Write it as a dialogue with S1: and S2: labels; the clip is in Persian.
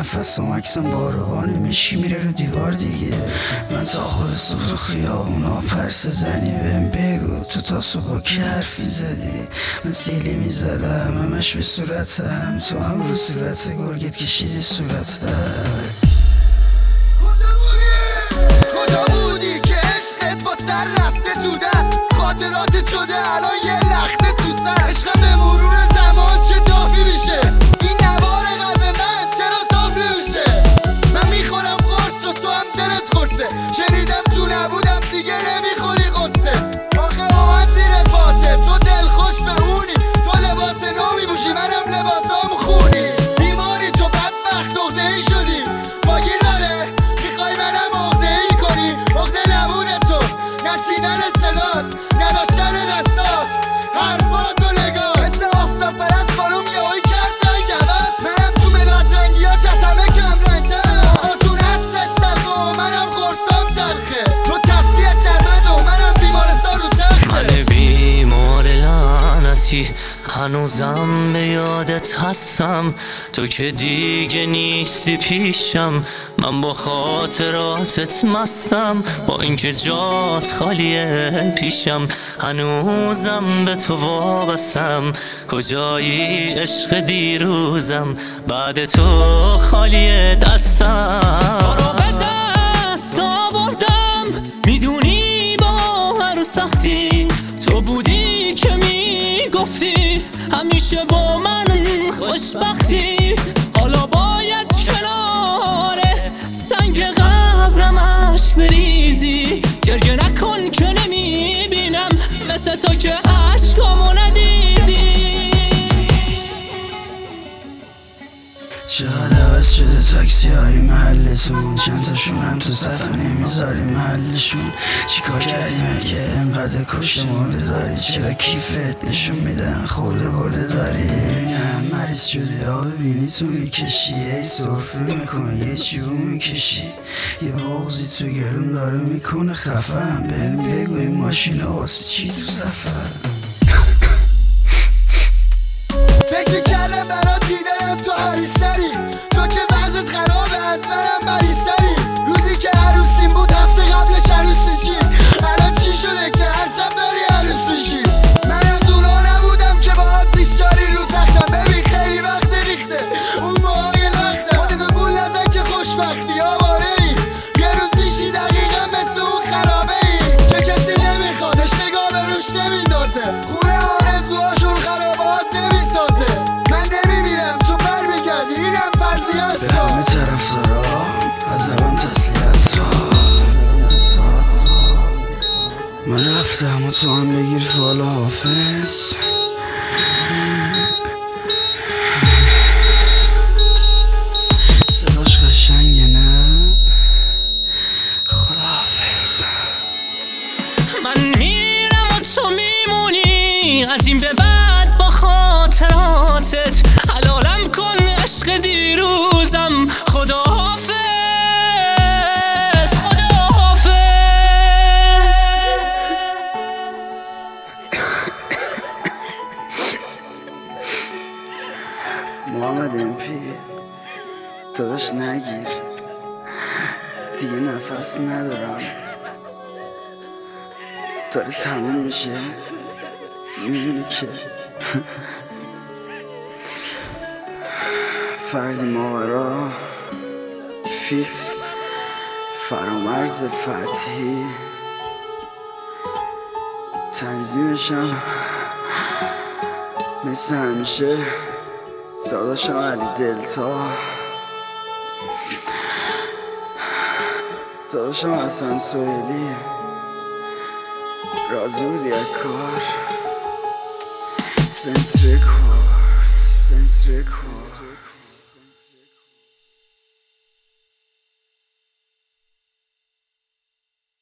S1: نفسم عکسم باروانی مشکی میره رو دیوار دیگه. من تا خود صبح رو خیابونا پرسه زنی بهم بگو تو تا صبح کی حرفی زدی. من سیلی میزدم همش به صورتم، تو هم رو صورت گرگت کشیدی صورتم.
S2: کجا بودی که عشقت با سر رفته تو در خاطراتت شده الان یه لخته تو سر. عشقم به مرور زمان چه دافی میشه، این نوار قلب من چرا صاف نمیشه. من میخورم قرص و تو هم دلت خورسه، شنیدم تو نبودم دیگه نمیخوری قصه. آخه با من زیر پاته تو دل خوش به اونی، تو لباس نو میپوشی منم لباسام خونی. بیماری تو بدبخت نقطه ای شدیم باگیر داره، میخوای منم عقده ای کنی. عقده نبود تو نشیدن صدات، نداشتن دستات، حرفات و نگاه مثل آفتاب پرست خانوم یهویی کرد رنگ عوض. منم تو مداد رنگیاش از همه کم رنگترم. آقاتون عطرش تلخه و منم قرصام تلخه، تو تسلیت در بد و منم بیمارستان رو تخته.
S3: من بیمار لعنتی هنوزم به یادت هستم، تو که دیگه نیستی پیشم. من با خاطراتت مستم، با اینکه جات خالیه پیشم. هنوزم به تو وابستم، کجایی عشق دیروزم. بعد تو خالیه دستم، رو به دست آوردم میدونی با هر سختی تو بودی که میگفتی همیشه با من خوشبختی. حالا باید کنار سنگ قبرم عشق بریزی، گریه نکن که نمیبینم مثل تو که عشقامو ندیدی.
S1: چقدر عوض شده تاکسی های محلتون، چند تاشون هم تو صفحه نمیذاری محلشون. چیکار کردی مگه اینقدر کشته مرده داری؟ چرا کیفت نشون میدن خورده برده داری؟ نه مریض شدی آب بینی تو میکشی، ای سرفه میکنی یه چیبو میکشی، یه بغضی تو گلوم داره میکنه خفم. بهم بگو این ماشینه واسه چی تو سفر؟
S2: فکر کردم برات دیدم تو عروسری، تو که وضعت خرابه از منم مریضتری. روزی که عروسیم بود هفته قبلش عروس میشیم، الان چی شده که هر شب داری عروس میشی؟ من از اونا نبودم که باهات بیستاری رو تختم، ببین خیلی وقت ریخته اون موهای لختم. خودتو گول نزن که خوشبختی آواره ای، یه روز میشی دقیقا مثل اون خرابه ای که کسی نمیخوادش نگاه به روش نمیندازه. خونه آرزوهاشون خرابات نمیسازه. من نمیبینم تو بر میگردی اینم فرضی هست.
S1: همه طرف دارم از اون تسلیت را من رفتم و تو هم بگیر فالا حافظ. صداش قشنگه نه؟ خداحافظ.
S3: من میرم و تو میمونی، از این به بعد با خاطراتت حلالم کن عشق دیروزم. خداحافظ خداحافظ.
S1: محمد امپی داداش نگیر دیگه، نفس ندارم داره تموم میشه. میدونی که فردی ماورا فیت فرامرز فتحی، تنظیمشم مثل همیشه داداشم علی دلتا، داداشم حسن سویلی. راضی بودی از کار؟ سنس ریکورد